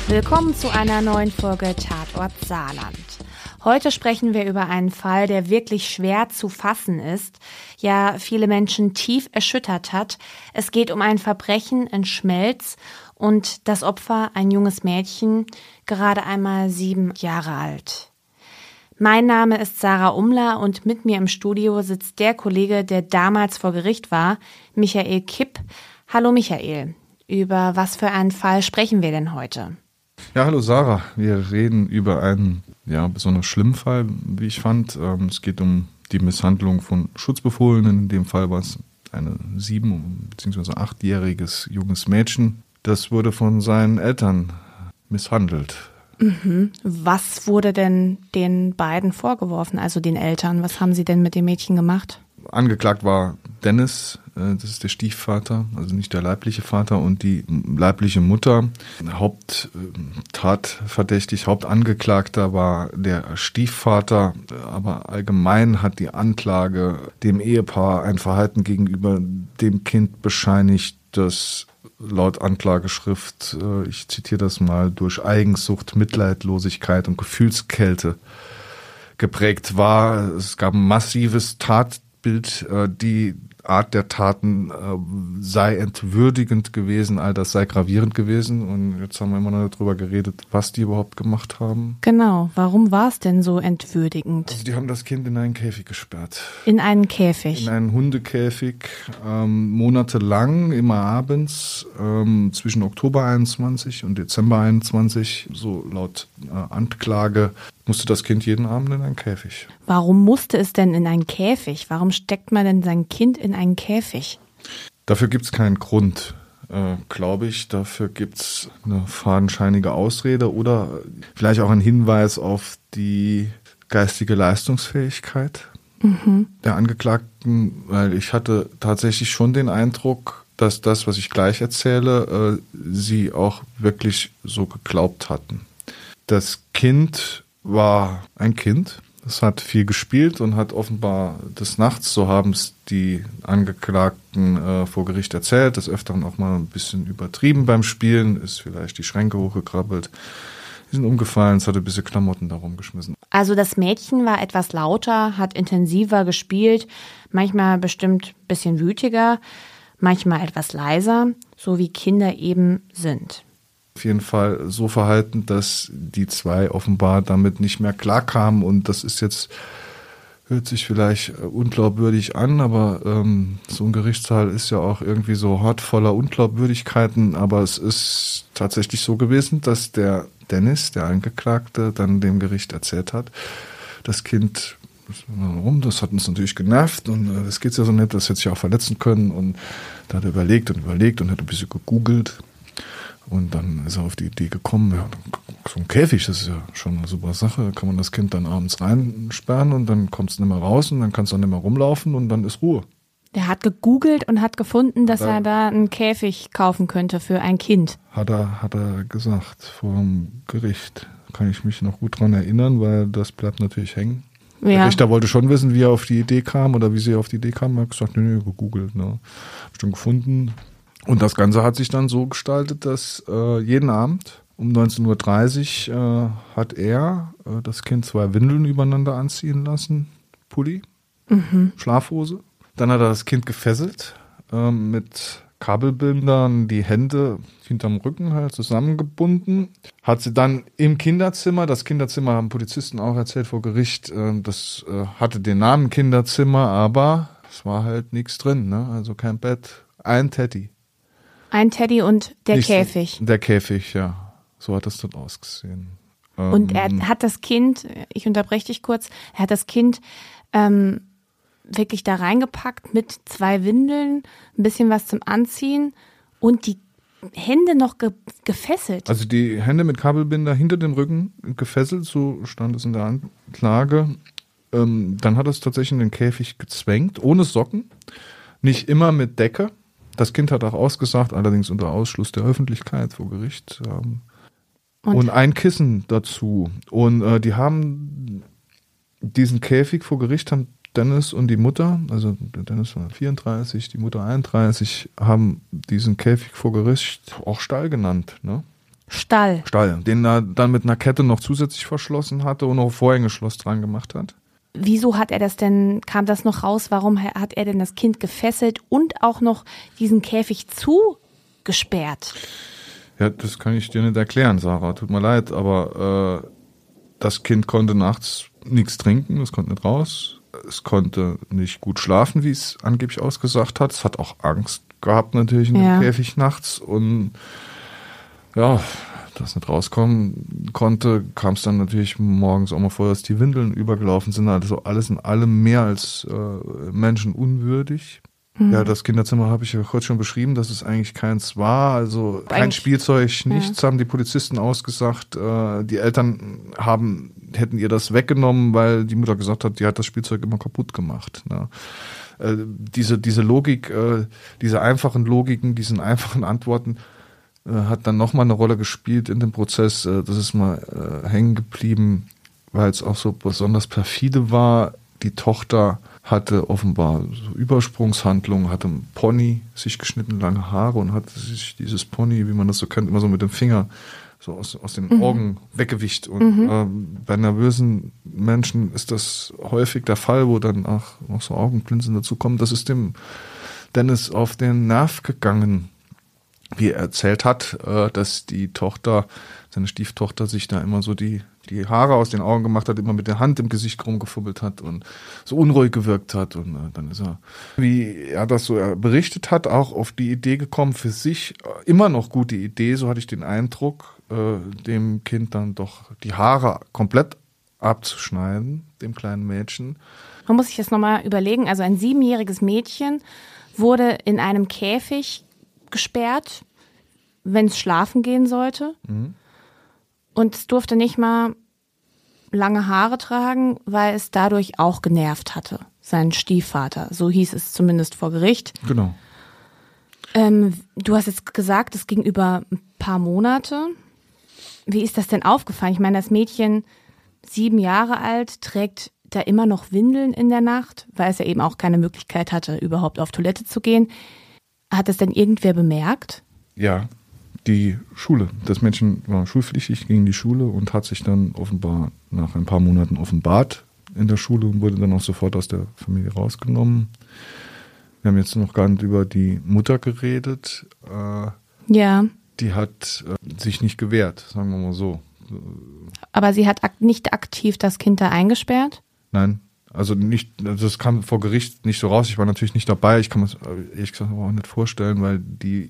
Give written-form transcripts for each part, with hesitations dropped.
Willkommen zu einer neuen Folge Tatort Saarland. Heute sprechen wir über einen Fall, der wirklich schwer zu fassen ist, ja viele Menschen tief erschüttert hat. Es geht um ein Verbrechen in Schmelz und das Opfer, ein junges Mädchen, gerade einmal 7 Jahre alt. Mein Name ist Sarah Umler und mit mir im Studio sitzt der Kollege, der damals vor Gericht war, Michael Kipp. Hallo Michael, über was für einen Fall sprechen wir denn heute? Ja, hallo Sarah. Wir reden über einen besonders schlimmen Fall, wie ich fand. Es geht um die Misshandlung von Schutzbefohlenen. In dem Fall war es eine 7- bzw. 8-jähriges junges Mädchen. Das wurde von seinen Eltern misshandelt. Mhm. Was wurde denn den beiden vorgeworfen, also den Eltern? Was haben sie denn mit dem Mädchen gemacht? Angeklagt war Dennis, das ist der Stiefvater, also nicht der leibliche Vater, und die leibliche Mutter. Hauptangeklagter war der Stiefvater, aber allgemein hat die Anklage dem Ehepaar ein Verhalten gegenüber dem Kind bescheinigt, das laut Anklageschrift, ich zitiere das mal, durch Eigensucht, Mitleidlosigkeit und Gefühlskälte geprägt war. Es gab ein massives Tatbild, die Art der Taten sei entwürdigend gewesen, all das sei gravierend gewesen. Und jetzt haben wir immer noch darüber geredet, was die überhaupt gemacht haben. Genau, warum war es denn so entwürdigend? Also die haben das Kind in einen Käfig gesperrt. In einen Käfig? In einen Hundekäfig, monatelang, immer abends, zwischen Oktober 21 und Dezember 21, so laut Anklage, musste das Kind jeden Abend in einen Käfig. Warum musste es denn in einen Käfig? Warum steckt man denn sein Kind in einen Käfig? Dafür gibt es keinen Grund, glaube ich. Dafür gibt es eine fadenscheinige Ausrede oder vielleicht auch ein Hinweis auf die geistige Leistungsfähigkeit der Angeklagten, weil ich hatte tatsächlich schon den Eindruck, dass das, was ich gleich erzähle, sie auch wirklich so geglaubt hatten. Das Kind war ein Kind. Es hat viel gespielt und hat offenbar des Nachts, so haben es die Angeklagten vor Gericht erzählt, des Öfteren auch mal ein bisschen übertrieben beim Spielen, ist vielleicht die Schränke hochgekrabbelt, die sind umgefallen, es hatte ein bisschen Klamotten da rumgeschmissen. Also das Mädchen war etwas lauter, hat intensiver gespielt, manchmal bestimmt ein bisschen wütiger, manchmal etwas leiser, so wie Kinder eben sind. Auf jeden Fall so verhalten, dass die zwei offenbar damit nicht mehr klarkamen. Und das ist jetzt, hört sich vielleicht unglaubwürdig an, aber so ein Gerichtssaal ist ja auch irgendwie so hart voller Unglaubwürdigkeiten. Aber es ist tatsächlich so gewesen, dass der Dennis, der Angeklagte, dann dem Gericht erzählt hat, das Kind, das hat uns natürlich genervt und das geht's ja so nicht, das hätte sich auch verletzen können. Und da hat er überlegt und hat ein bisschen gegoogelt. Und dann ist er auf die Idee gekommen, ja, so ein Käfig, das ist ja schon eine super Sache, da kann man das Kind dann abends reinsperren und dann kommt es nicht mehr raus und dann kann es dann nicht mehr rumlaufen und dann ist Ruhe. Der hat gegoogelt und hat gefunden, dass er da einen Käfig kaufen könnte für ein Kind. Hat er gesagt vor dem Gericht. Kann ich mich noch gut dran erinnern, weil das bleibt natürlich hängen. Ja. Der Richter wollte schon wissen, wie er auf die Idee kam oder wie sie auf die Idee kam. Er hat gesagt, nee, gegoogelt, ne. Hab schon gefunden. Und das Ganze hat sich dann so gestaltet, dass jeden Abend um 19.30 Uhr hat er das Kind 2 Windeln übereinander anziehen lassen, Pulli, Schlafhose. Dann hat er das Kind gefesselt, mit Kabelbindern die Hände hinterm Rücken halt zusammengebunden. Hat sie dann im Kinderzimmer, das Kinderzimmer haben Polizisten auch erzählt vor Gericht, das hatte den Namen Kinderzimmer, aber es war halt nichts drin, ne? Also kein Bett, ein Teddy. Ein Teddy und der Käfig. Der Käfig, ja. So hat das dort ausgesehen. Und er hat das Kind, ich unterbreche dich kurz, er hat das Kind wirklich da reingepackt mit 2 Windeln, ein bisschen was zum Anziehen und die Hände noch gefesselt. Also die Hände mit Kabelbinder hinter dem Rücken gefesselt, so stand es in der Anklage. Dann hat er es tatsächlich in den Käfig gezwängt, ohne Socken, nicht immer mit Decke. Das Kind hat auch ausgesagt, allerdings unter Ausschluss der Öffentlichkeit vor Gericht. Und ein Kissen dazu. Und die haben diesen Käfig vor Gericht, haben Dennis und die Mutter, also der Dennis war 34, die Mutter 31, haben diesen Käfig vor Gericht auch Stall genannt. Ne? Stall, den er dann mit einer Kette noch zusätzlich verschlossen hatte und noch ein Vorhängeschloss dran gemacht hat. Wieso hat er das denn, kam das noch raus, warum hat er denn das Kind gefesselt und auch noch diesen Käfig zugesperrt? Ja, das kann ich dir nicht erklären, Sarah, tut mir leid, aber das Kind konnte nachts nichts trinken, es konnte nicht raus, es konnte nicht gut schlafen, wie es angeblich ausgesagt hat, es hat auch Angst gehabt natürlich in dem Käfig nachts und ja, das nicht rauskommen konnte, kam es dann natürlich morgens auch mal vor, dass die Windeln übergelaufen sind. Also alles in allem mehr als menschenunwürdig. Mhm. Ja, das Kinderzimmer habe ich ja kurz schon beschrieben, dass es eigentlich keins war. Also kein Spielzeug, nichts, haben die Polizisten ausgesagt. Die Eltern hätten ihr das weggenommen, weil die Mutter gesagt hat, die hat das Spielzeug immer kaputt gemacht. Ne? Diese Logik, diese einfachen Logiken, diesen einfachen Antworten, hat dann nochmal eine Rolle gespielt in dem Prozess. Das ist mal hängen geblieben, weil es auch so besonders perfide war. Die Tochter hatte offenbar so Übersprungshandlungen, hatte einen Pony, sich geschnitten, lange Haare und hatte sich dieses Pony, wie man das so kennt, immer so mit dem Finger so aus den Augen weggewischt. Und bei nervösen Menschen ist das häufig der Fall, wo dann auch noch so Augenblinzeln dazukommen. Das ist dem Dennis auf den Nerv gegangen, wie er erzählt hat, dass die Tochter, seine Stieftochter, sich da immer so die Haare aus den Augen gemacht hat, immer mit der Hand im Gesicht rumgefummelt hat und so unruhig gewirkt hat. Und dann ist er, wie er das so berichtet hat, auch auf die Idee gekommen, für sich immer noch gute Idee, so hatte ich den Eindruck, dem Kind dann doch die Haare komplett abzuschneiden, dem kleinen Mädchen. Man muss sich das nochmal überlegen, also ein 7-jähriges Mädchen wurde in einem Käfig gesperrt, wenn es schlafen gehen sollte. Mhm. Und es durfte nicht mal lange Haare tragen, weil es dadurch auch genervt hatte, seinen Stiefvater. So hieß es zumindest vor Gericht. Genau. Du hast jetzt gesagt, es ging über ein paar Monate. Wie ist das denn aufgefallen? Ich meine, das Mädchen, 7 Jahre alt, trägt da immer noch Windeln in der Nacht, weil es ja eben auch keine Möglichkeit hatte, überhaupt auf Toilette zu gehen. Hat das denn irgendwer bemerkt? Ja, die Schule. Das Mädchen war schulpflichtig, ging in die Schule und hat sich dann offenbar nach ein paar Monaten offenbart in der Schule und wurde dann auch sofort aus der Familie rausgenommen. Wir haben jetzt noch gar nicht über die Mutter geredet. Ja. Die hat sich nicht gewehrt, sagen wir mal so. Aber sie hat nicht aktiv das Kind da eingesperrt? Nein. Also das kam vor Gericht nicht so raus. Ich war natürlich nicht dabei. Ich kann mir das ehrlich gesagt aber auch nicht vorstellen, weil die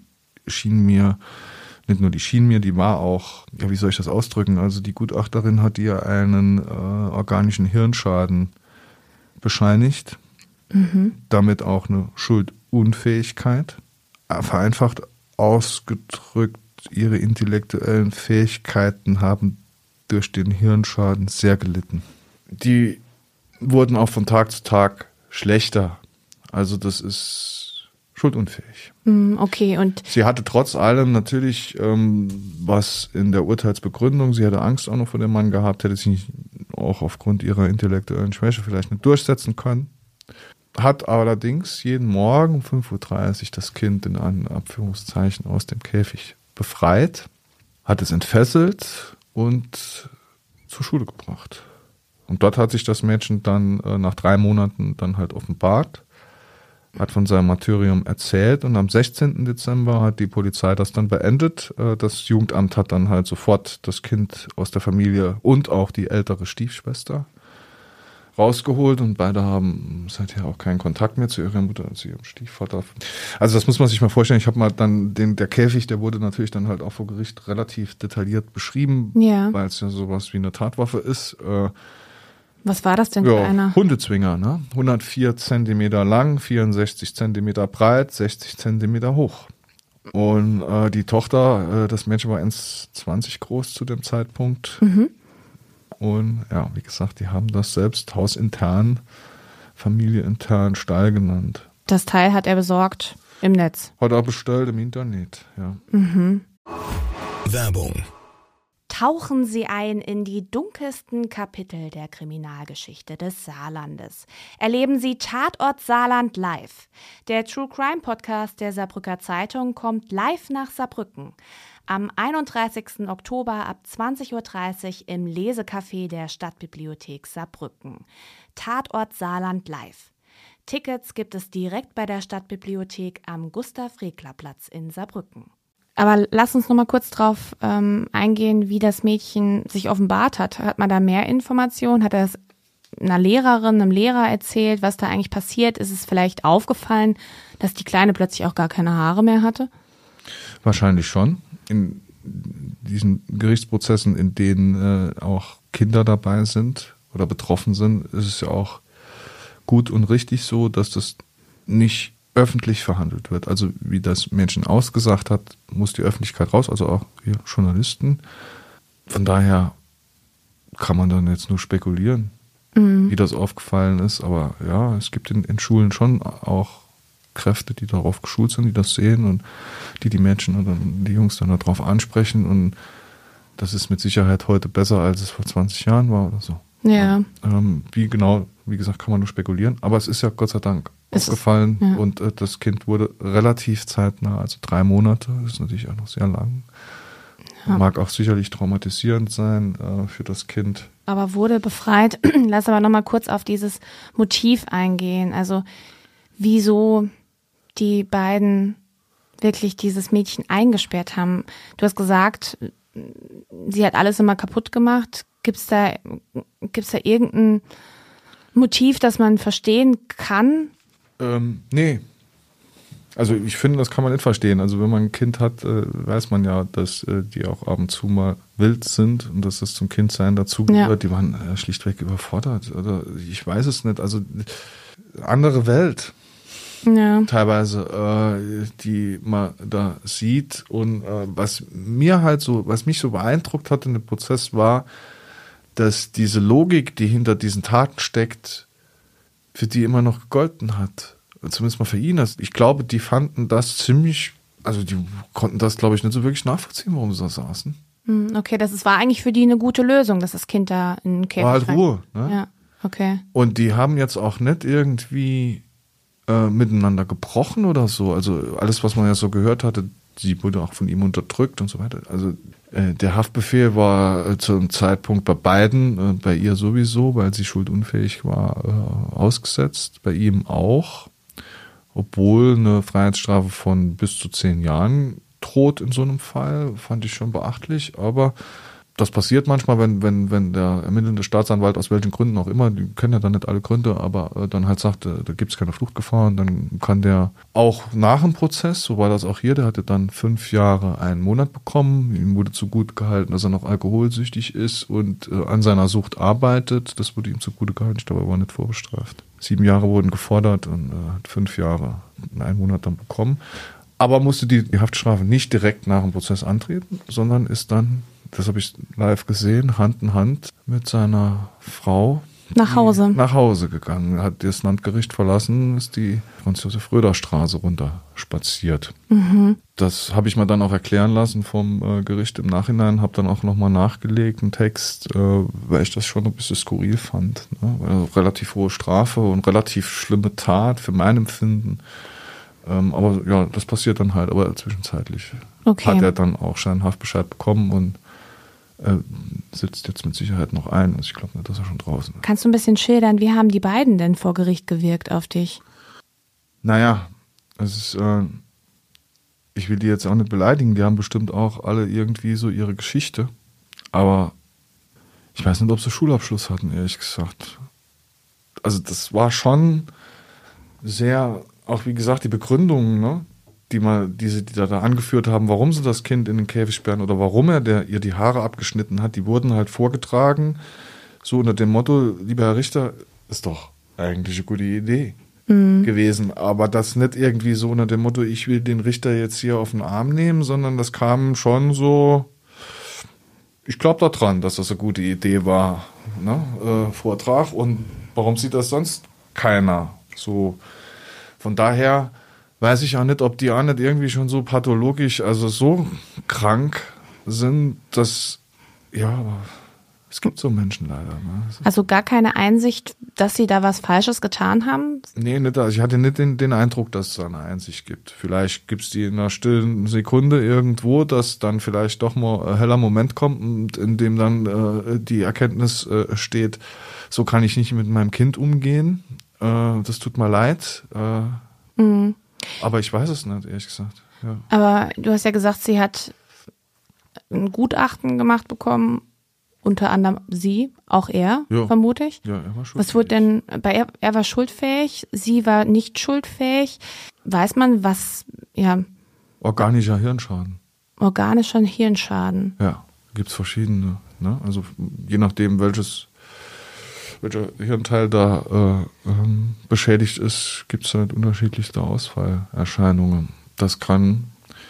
war auch, ja, wie soll ich das ausdrücken? Also die Gutachterin hat ihr einen organischen Hirnschaden bescheinigt. Mhm. Damit auch eine Schuldunfähigkeit. Vereinfacht ausgedrückt, ihre intellektuellen Fähigkeiten haben durch den Hirnschaden sehr gelitten. Die wurden auch von Tag zu Tag schlechter. Also das ist schuldunfähig. Okay, und sie hatte trotz allem natürlich was in der Urteilsbegründung, sie hatte Angst auch noch vor dem Mann gehabt, hätte sich nicht, auch aufgrund ihrer intellektuellen Schwäche vielleicht nicht durchsetzen können. Hat allerdings jeden Morgen um 5:30 Uhr das Kind in Anführungszeichen aus dem Käfig befreit, hat es entfesselt und zur Schule gebracht. Und dort hat sich das Mädchen dann nach 3 Monaten dann halt offenbart, hat von seinem Martyrium erzählt und am 16. Dezember hat die Polizei das dann beendet. Das Jugendamt hat dann halt sofort das Kind aus der Familie und auch die ältere Stiefschwester rausgeholt und beide haben seither auch keinen Kontakt mehr zu ihrer Mutter und zu ihrem Stiefvater. Also das muss man sich mal vorstellen. Ich habe mal dann der Käfig, der wurde natürlich dann halt auch vor Gericht relativ detailliert beschrieben, weil es ja sowas wie eine Tatwaffe ist. Was war das denn für einer? Hundezwinger, ne? 104 Zentimeter lang, 64 Zentimeter breit, 60 Zentimeter hoch. Und die Tochter, das Mädchen war 1,20 groß zu dem Zeitpunkt. Mhm. Und ja, wie gesagt, die haben das selbst hausintern, familieintern Stall genannt. Das Teil hat er besorgt im Netz? Hat er bestellt im Internet, ja. Mhm. Werbung. Tauchen Sie ein in die dunkelsten Kapitel der Kriminalgeschichte des Saarlandes. Erleben Sie Tatort Saarland live. Der True Crime Podcast der Saarbrücker Zeitung kommt live nach Saarbrücken. Am 31. Oktober ab 20.30 Uhr im Lesecafé der Stadtbibliothek Saarbrücken. Tatort Saarland live. Tickets gibt es direkt bei der Stadtbibliothek am Gustav-Regler-Platz in Saarbrücken. Aber lass uns noch mal kurz drauf eingehen, wie das Mädchen sich offenbart hat. Hat man da mehr Informationen? Hat er es einer Lehrerin, einem Lehrer erzählt, was da eigentlich passiert? Ist es vielleicht aufgefallen, dass die Kleine plötzlich auch gar keine Haare mehr hatte? Wahrscheinlich schon. In diesen Gerichtsprozessen, in denen auch Kinder dabei sind oder betroffen sind, ist es ja auch gut und richtig so, dass das nicht öffentlich verhandelt wird. Also wie das Mädchen ausgesagt hat, muss die Öffentlichkeit raus, also auch wir Journalisten. Von daher kann man dann jetzt nur spekulieren, wie das aufgefallen ist. Aber ja, es gibt in Schulen schon auch Kräfte, die darauf geschult sind, die das sehen und die Mädchen oder die Jungs dann darauf ansprechen. Und das ist mit Sicherheit heute besser, als es vor 20 Jahren war oder so. Ja. Wie genau, wie gesagt, kann man nur spekulieren. Aber es ist ja Gott sei Dank aufgefallen und das Kind wurde relativ zeitnah, also 3 Monate, das ist natürlich auch noch sehr lang. Ja. Mag auch sicherlich traumatisierend sein für das Kind. Aber wurde befreit. Lass aber nochmal kurz auf dieses Motiv eingehen. Also wieso die beiden wirklich dieses Mädchen eingesperrt haben. Du hast gesagt, sie hat alles immer kaputt gemacht. Gibt's da irgendein Motiv, das man verstehen kann? Nee. Also ich finde, das kann man nicht verstehen. Also wenn man ein Kind hat, weiß man ja, dass die auch ab und zu mal wild sind und dass das zum Kindsein dazugehört. Ja. Die waren schlichtweg überfordert. Oder ich weiß es nicht. Also andere Welt. Ja. Teilweise, die man da sieht. Und was mich so beeindruckt hat in dem Prozess war, dass diese Logik, die hinter diesen Taten steckt, für die immer noch gegolten hat. Zumindest mal für ihn. Ich glaube, die fanden das ziemlich, also die konnten das, glaube ich, nicht so wirklich nachvollziehen, warum sie da saßen. Okay, war eigentlich für die eine gute Lösung, dass das Kind da in den Käfig war halt Ruhe, ne? Ja, okay. Und die haben jetzt auch nicht irgendwie miteinander gebrochen oder so. Also alles, was man ja so gehört hatte, sie wurde auch von ihm unterdrückt und so weiter. Also der Haftbefehl war zum Zeitpunkt bei beiden, bei ihr sowieso, weil sie schuldunfähig war, ausgesetzt. Bei ihm auch, obwohl eine Freiheitsstrafe von bis zu 10 Jahren droht in so einem Fall, fand ich schon beachtlich. Aber das passiert manchmal, wenn der ermittelnde Staatsanwalt aus welchen Gründen auch immer, die kennen ja dann nicht alle Gründe, aber dann halt sagt, da gibt es keine Fluchtgefahr und dann kann der auch nach dem Prozess, so war das auch hier, der hatte dann 5 Jahre 1 Monat bekommen, ihm wurde zugute gehalten, dass er noch alkoholsüchtig ist und an seiner Sucht arbeitet, das wurde ihm zugute gehalten, ich glaube, er war nicht vorbestraft. 7 Jahre wurden gefordert und hat 5 Jahre 1 Monat dann bekommen, aber musste die Haftstrafe nicht direkt nach dem Prozess antreten, sondern ist dann, das habe ich live gesehen, Hand in Hand mit seiner Frau nach Hause gegangen. Hat das Landgericht verlassen, ist die Franz-Josef-Röder-Straße runter spaziert. Das habe ich mir dann auch erklären lassen vom Gericht im Nachhinein, habe dann auch nochmal nachgelegt, einen Text, weil ich das schon ein bisschen skurril fand. Ne? Also relativ hohe Strafe und relativ schlimme Tat für mein Empfinden. Aber ja, das passiert dann halt, aber zwischenzeitlich hat er dann auch seinen Haftbescheid bekommen und sitzt jetzt mit Sicherheit noch ein. Also ich glaube nicht, dass er schon draußen ist. Kannst du ein bisschen schildern, wie haben die beiden denn vor Gericht gewirkt auf dich? Naja, es ist, ich will die jetzt auch nicht beleidigen, die haben bestimmt auch alle irgendwie so ihre Geschichte, aber ich weiß nicht, ob sie Schulabschluss hatten, ehrlich gesagt. Also das war schon sehr, auch wie gesagt, die Begründungen, ne? Die da angeführt haben, warum sie das Kind in den Käfig sperren oder warum ihr die Haare abgeschnitten hat, die wurden halt vorgetragen, so unter dem Motto, lieber Herr Richter, ist doch eigentlich eine gute Idee gewesen, aber das nicht irgendwie so unter dem Motto, ich will den Richter jetzt hier auf den Arm nehmen, sondern das kam schon so, ich glaube da dran, dass das eine gute Idee war, ne? Vortrag, und warum sieht das sonst keiner? So, von daher weiß ich auch nicht, ob die auch nicht irgendwie schon so pathologisch, also so krank sind, dass Ja, aber es gibt so Menschen leider. Ne? Also gar keine Einsicht, dass sie da was Falsches getan haben? Nee, nicht, also ich hatte nicht den Eindruck, dass es da eine Einsicht gibt. Vielleicht gibt es die in einer stillen Sekunde irgendwo, dass dann vielleicht doch mal ein heller Moment kommt und in dem dann die Erkenntnis steht, so kann ich nicht mit meinem Kind umgehen. Das tut mir leid. Aber ich weiß es nicht, ehrlich gesagt. Ja. Aber du hast ja gesagt, sie hat ein Gutachten gemacht bekommen, unter anderem sie, auch er, vermute ich. Ja, er war schuldfähig. Was wurde denn, er war schuldfähig, sie war nicht schuldfähig. Weiß man, was, ja. Organischer Hirnschaden. Organischer Hirnschaden. Ja, gibt's verschiedene. Ne? Also je nachdem, welcher Hirnteil da beschädigt ist, gibt's halt unterschiedlichste Ausfallerscheinungen. Das kann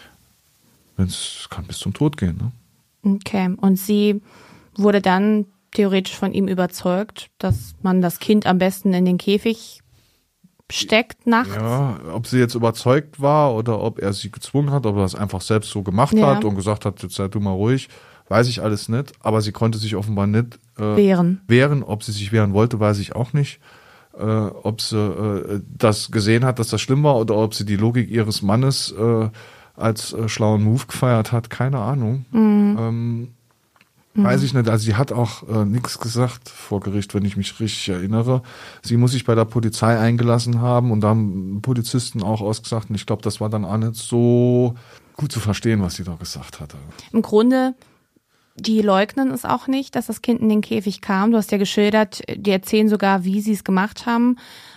bis zum Tod gehen. Ne? Okay, und sie wurde dann theoretisch von ihm überzeugt, dass man das Kind am besten in den Käfig steckt nachts. Ja, ob sie jetzt überzeugt war oder ob er sie gezwungen hat, ob er das einfach selbst so gemacht hat und gesagt hat, jetzt sei du mal ruhig, weiß ich alles nicht. Aber sie konnte sich offenbar nicht wehren. Ob sie sich wehren wollte, weiß ich auch nicht. Ob sie das gesehen hat, dass das schlimm war, oder ob sie die Logik ihres Mannes als schlauen Move gefeiert hat, keine Ahnung. Weiß ich nicht. Also sie hat auch nichts gesagt vor Gericht, wenn ich mich richtig erinnere. Sie muss sich bei der Polizei eingelassen haben und da haben Polizisten auch ausgesagt. Und ich glaube, das war dann auch nicht so gut zu verstehen, was sie da gesagt hatte. Im Grunde, die leugnen es auch nicht, dass das Kind in den Käfig kam. Du hast ja geschildert, die erzählen sogar, wie sie es gemacht haben.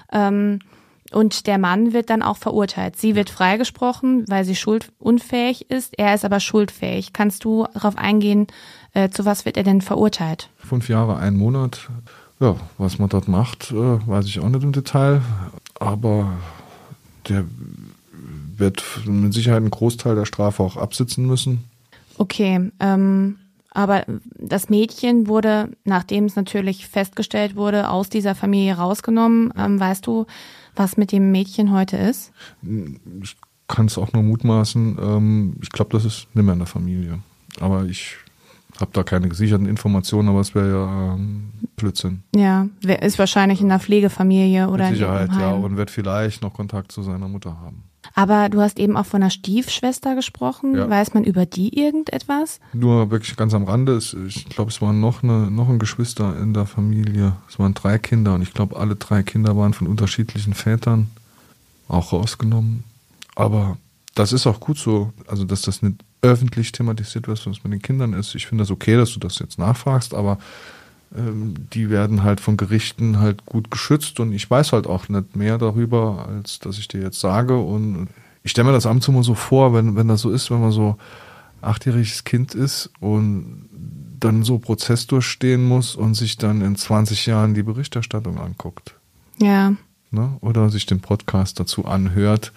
Und der Mann wird dann auch verurteilt. Sie wird freigesprochen, weil sie schuldunfähig ist. Er ist aber schuldfähig. Kannst du darauf eingehen, zu was wird er denn verurteilt? 5 Jahre, 1 Monat. Ja, was man dort macht, weiß ich auch nicht im Detail. Aber der wird mit Sicherheit einen Großteil der Strafe auch absitzen müssen. Okay, aber das Mädchen wurde, nachdem es natürlich festgestellt wurde, aus dieser Familie rausgenommen. Weißt du, was mit dem Mädchen heute ist? Ich kann es auch nur mutmaßen. Ich glaube, das ist nicht mehr in der Familie. Aber ich habe da keine gesicherten Informationen, aber es wäre ja Blödsinn. Ja, ist wahrscheinlich in einer Pflegefamilie oder mit Sicherheit, in einem Heim. Ja, und wird vielleicht noch Kontakt zu seiner Mutter haben. Aber du hast eben auch von einer Stiefschwester gesprochen. Ja. Weiß man über die irgendetwas? Nur wirklich ganz am Rande. Ich glaube, es waren noch ein Geschwister in der Familie. Es waren 3 Kinder und ich glaube, alle 3 Kinder waren von unterschiedlichen Vätern auch rausgenommen. Aber das ist auch gut so, also dass das nicht öffentlich thematisiert wird, was mit den Kindern ist. Ich finde das okay, dass du das jetzt nachfragst, aber die werden halt von Gerichten halt gut geschützt und ich weiß halt auch nicht mehr darüber, als dass ich dir jetzt sage. Und ich stelle mir das ab und zu mal so vor, wenn das so ist, wenn man so 8-jähriges Kind ist und dann so Prozess durchstehen muss und sich dann in 20 Jahren die Berichterstattung anguckt. Ja. Ne? Oder sich den Podcast dazu anhört.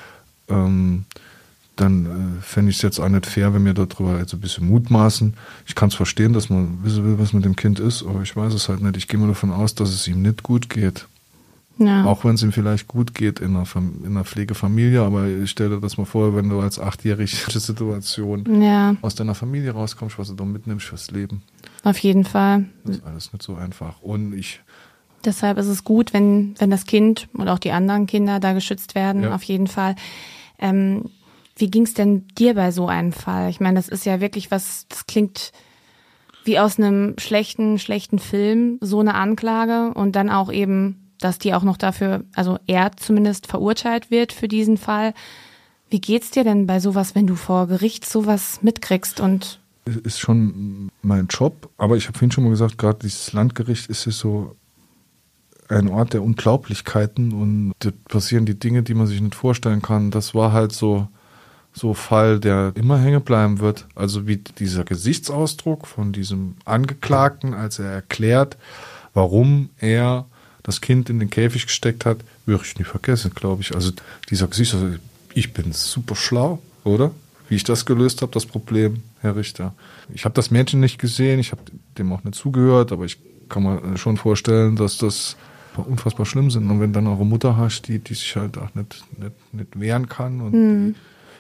Dann fände ich es jetzt auch nicht fair, wenn wir darüber jetzt ein bisschen mutmaßen. Ich kann es verstehen, dass man wissen will, was mit dem Kind ist, aber ich weiß es halt nicht. Ich gehe mal davon aus, dass es ihm nicht gut geht. Ja. Auch wenn es ihm vielleicht gut geht in einer Pflegefamilie, aber ich stelle dir das mal vor, wenn du als 8-jährige Situation aus deiner Familie rauskommst, was du da mitnimmst fürs Leben. Auf jeden Fall. Das ist alles nicht so einfach. Und deshalb ist es gut, wenn das Kind und auch die anderen Kinder da geschützt werden, auf jeden Fall. Wie ging es denn dir bei so einem Fall? Ich meine, das ist ja wirklich das klingt wie aus einem schlechten Film, so eine Anklage und dann auch eben, dass die auch noch dafür, also er zumindest verurteilt wird für diesen Fall. Wie geht's dir denn bei sowas, wenn du vor Gericht sowas mitkriegst und ist schon mein Job, aber ich habe vorhin schon mal gesagt, gerade dieses Landgericht ist ja so ein Ort der Unglaublichkeiten und da passieren die Dinge, die man sich nicht vorstellen kann. Das war halt so Fall, der immer hängen bleiben wird. Also wie dieser Gesichtsausdruck von diesem Angeklagten, als er erklärt, warum er das Kind in den Käfig gesteckt hat, würde ich nie vergessen, glaube ich. Also dieser Gesichtsausdruck, ich bin super schlau, oder? Wie ich das gelöst habe, das Problem, Herr Richter. Ich habe das Mädchen nicht gesehen, ich habe dem auch nicht zugehört, aber ich kann mir schon vorstellen, dass das unfassbar schlimm sind. Und wenn dann eure Mutter hast, die sich halt auch nicht wehren kann und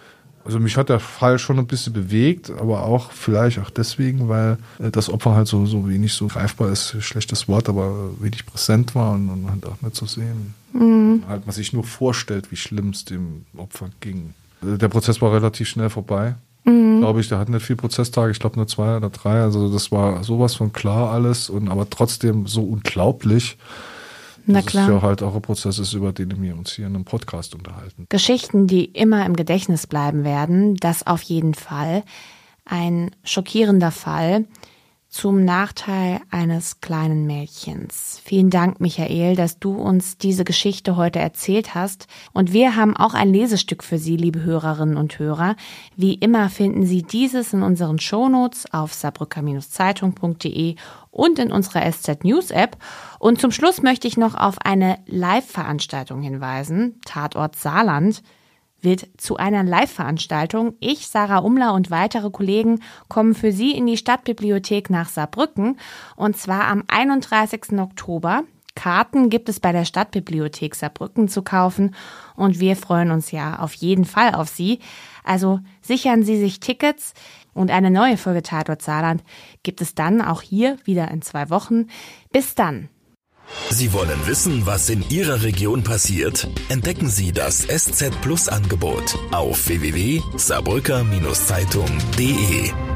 Also mich hat der Fall schon ein bisschen bewegt, aber auch vielleicht auch deswegen, weil das Opfer halt so wenig so greifbar ist, schlechtes Wort, aber wenig präsent war und halt auch nicht zu sehen. Halt man sich nur vorstellt, wie schlimm es dem Opfer ging. Der Prozess war relativ schnell vorbei. Glaube ich, der hat nicht viel Prozesstage, ich glaube nur 2 oder 3. Also das war sowas von klar alles aber trotzdem so unglaublich. Na klar. Das ist ja halt auch ein Prozess ist, über den wir uns hier in einem Podcast unterhalten. Geschichten, die immer im Gedächtnis bleiben werden, das auf jeden Fall. Ein schockierender Fall zum Nachteil eines kleinen Mädchens. Vielen Dank, Michael, dass du uns diese Geschichte heute erzählt hast. Und wir haben auch ein Lesestück für Sie, liebe Hörerinnen und Hörer. Wie immer finden Sie dieses in unseren Shownotes auf saarbrücker-zeitung.de und in unserer SZ News App. Und zum Schluss möchte ich noch auf eine Live-Veranstaltung hinweisen. Tatort Saarland wird zu einer Live-Veranstaltung. Ich, Sarah Umler und weitere Kollegen kommen für Sie in die Stadtbibliothek nach Saarbrücken und zwar am 31. Oktober. Karten gibt es bei der Stadtbibliothek Saarbrücken zu kaufen und wir freuen uns ja auf jeden Fall auf Sie. Also sichern Sie sich Tickets und eine neue Folge Tatort Saarland gibt es dann auch hier wieder in 2 Wochen. Bis dann. Sie wollen wissen, was in Ihrer Region passiert? Entdecken Sie das SZ Plus Angebot auf www.saarbrücker-zeitung.de.